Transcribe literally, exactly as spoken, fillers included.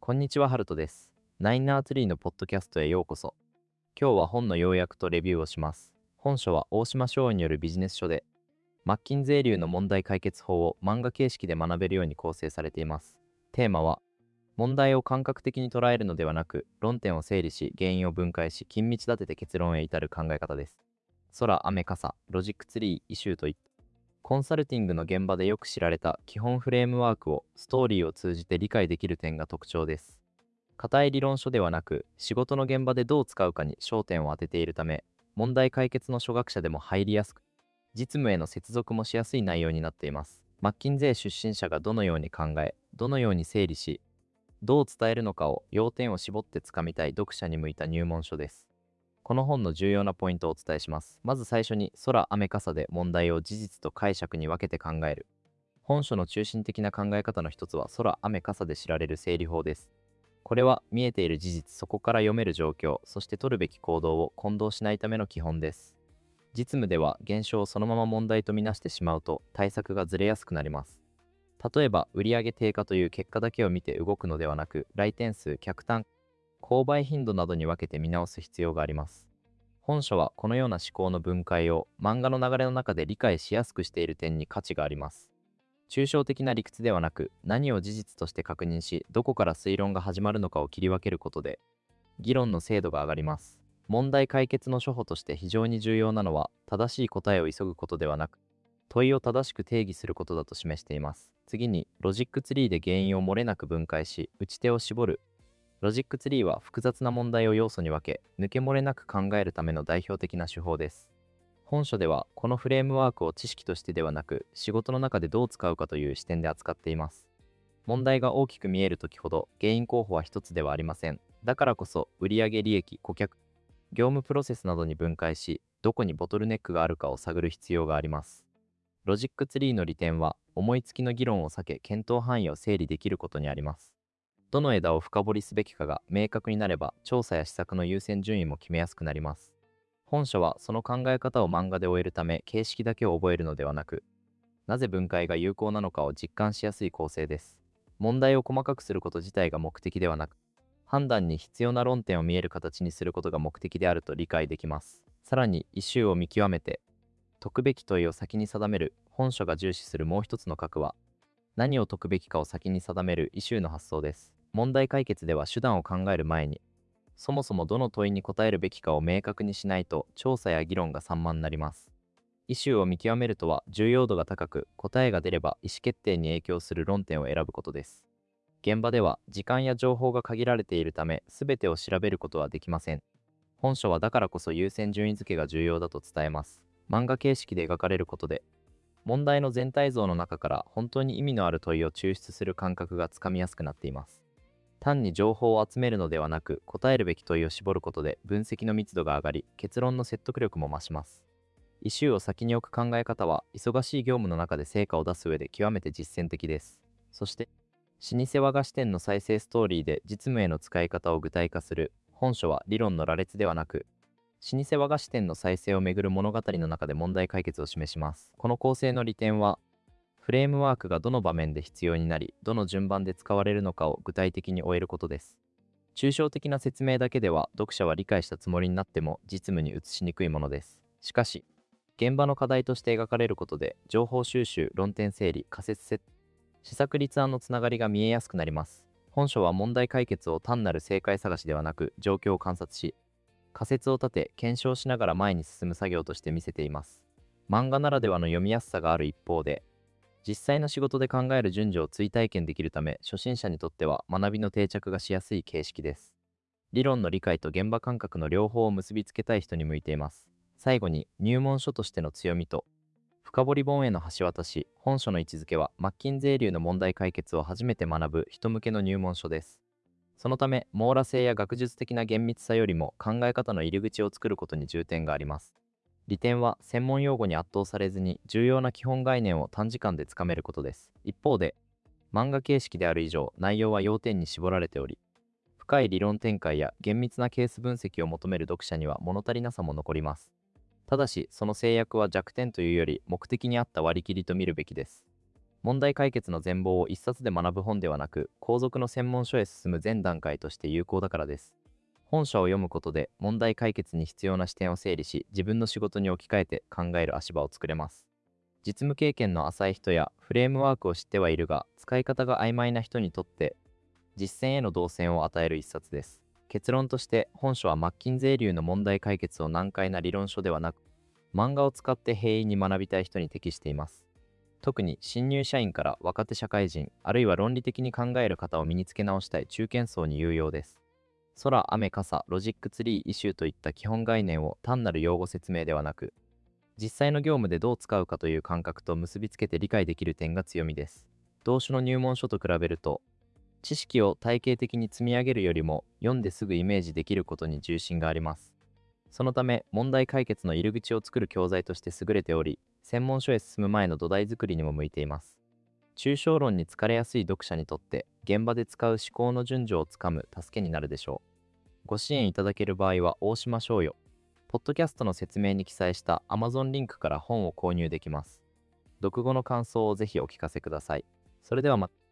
こんにちは、ハルトです。ナインナーツリーのポッドキャストへようこそ。今日は本の要約とレビューをします。本書は大島商によるビジネス書で、マッキンゼー流の問題解決法を漫画形式で学べるように構成されています。テーマは、問題を感覚的に捉えるのではなく、論点を整理し、原因を分解し、緊密立てて結論へ至る考え方です。空、雨、傘、ロジックツリー、イシューといった、コンサルティングの現場でよく知られた基本フレームワークをストーリーを通じて理解できる点が特徴です。硬い理論書ではなく、仕事の現場でどう使うかに焦点を当てているため、問題解決の初学者でも入りやすく、実務への接続もしやすい内容になっています。マッキンゼー出身者がどのように考え、どのように整理し、どう伝えるのかを要点を絞ってつかみたい読者に向いた入門書です。この本の重要なポイントをお伝えします。まず最初に、空、雨、傘で問題を事実と解釈に分けて考える。本書の中心的な考え方の一つは、空、雨、傘で知られる整理法です。これは見えている事実、そこから読める状況、そして取るべき行動を混同しないための基本です。実務では現象をそのまま問題とみなしてしまうと対策がずれやすくなります。例えば、売上低下という結果だけを見て動くのではなく、来店数、客単価、購買頻度などに分けて見直す必要があります。本書はこのような思考の分解を漫画の流れの中で理解しやすくしている点に価値があります。抽象的な理屈ではなく、何を事実として確認し、どこから推論が始まるのかを切り分けることで、議論の精度が上がります。問題解決の処方として非常に重要なのは、正しい答えを急ぐことではなく、問いを正しく定義することだと示しています。次に、ロジックツリーで原因を漏れなく分解し、打ち手を絞る。ロジックツリーは複雑な問題を要素に分け、抜け漏れなく考えるための代表的な手法です。本書では、このフレームワークを知識としてではなく、仕事の中でどう使うかという視点で扱っています。問題が大きく見えるときほど、原因候補は一つではありません。だからこそ、売上利益、顧客、業務プロセスなどに分解し、どこにボトルネックがあるかを探る必要があります。ロジックツリーの利点は、思いつきの議論を避け、検討範囲を整理できることにあります。どの枝を深掘りすべきかが明確になれば、調査や施策の優先順位も決めやすくなります。本書はその考え方を漫画で終えるため、形式だけを覚えるのではなく、なぜ分解が有効なのかを実感しやすい構成です。問題を細かくすること自体が目的ではなく、判断に必要な論点を見える形にすることが目的であると理解できます。さらに、イシューを見極めて、解くべき問いを先に定める本書が重視するもう一つの核は、何を解くべきかを先に定めるイシューの発想です。問題解決では手段を考える前に、そもそもどの問いに答えるべきかを明確にしないと調査や議論が散漫になります。イシューを見極めるとは、重要度が高く、答えが出れば意思決定に影響する論点を選ぶことです。現場では時間や情報が限られているため、全てを調べることはできません。本書はだからこそ優先順位付けが重要だと伝えます。漫画形式で描かれることで、問題の全体像の中から本当に意味のある問いを抽出する感覚がつかみやすくなっています。単に情報を集めるのではなく、答えるべき問いを絞ることで分析の密度が上がり、結論の説得力も増します。イシューを先に置く考え方は、忙しい業務の中で成果を出す上で極めて実践的です。そして、老舗和菓子店の再生ストーリーで実務への使い方を具体化する。本書は理論の羅列ではなく、老舗和菓子店の再生をめぐる物語の中で問題解決を示します。この構成の利点は、フレームワークがどの場面で必要になり、どの順番で使われるのかを具体的に終えることです。抽象的な説明だけでは読者は理解したつもりになっても実務に移しにくいものです。しかし、現場の課題として描かれることで、情報収集、論点整理、仮説設施策立案のつながりが見えやすくなります。本書は問題解決を単なる正解探しではなく、状況を観察し、仮説を立て、検証しながら前に進む作業として見せています。漫画ならではの読みやすさがある一方で、実際の仕事で考える順序を追体験できるため、初心者にとっては学びの定着がしやすい形式です。理論の理解と現場感覚の両方を結びつけたい人に向いています。最後に、入門書としての強みと深掘り本への橋渡し。本書の位置づけは、マッキンゼー流の問題解決を初めて学ぶ人向けの入門書です。そのため、網羅性や学術的な厳密さよりも考え方の入り口を作ることに重点があります。利点は、専門用語に圧倒されずに重要な基本概念を短時間でつかめることです。一方で、漫画形式である以上、内容は要点に絞られており、深い理論展開や厳密なケース分析を求める読者には物足りなさも残ります。ただし、その制約は弱点というより目的に合った割り切りと見るべきです。 問題解決の全貌を一冊で学ぶ本ではなく、後続の専門書へ進む前段階として有効だからです。本書を読むことで問題解決に必要な視点を整理し、自分の仕事に置き換えて考える足場を作れます。実務経験の浅い人やフレームワークを知ってはいるが、使い方が曖昧な人にとって実践への動線を与える一冊です。結論として、本書はマッキンゼー流の問題解決を難解な理論書ではなく、漫画を使って平易に学びたい人に適しています。特に新入社員から若手社会人、あるいは論理的に考える方を身につけ直したい中堅層に有用です。空、雨、傘、ロジックツリー、イシューといった基本概念を単なる用語説明ではなく、実際の業務でどう使うかという感覚と結びつけて理解できる点が強みです。同種の入門書と比べると、知識を体系的に積み上げるよりも読んですぐイメージできることに重心があります。そのため、問題解決の入り口を作る教材として優れており、専門書へ進む前の土台作りにも向いています。抽象論に疲れやすい読者にとって、現場で使う思考の順序をつかむ助けになるでしょう。ご支援いただける場合は大島商よ。ポッドキャストの説明に記載した Amazon リンクから本を購入できます。読後の感想をぜひお聞かせください。それではまた。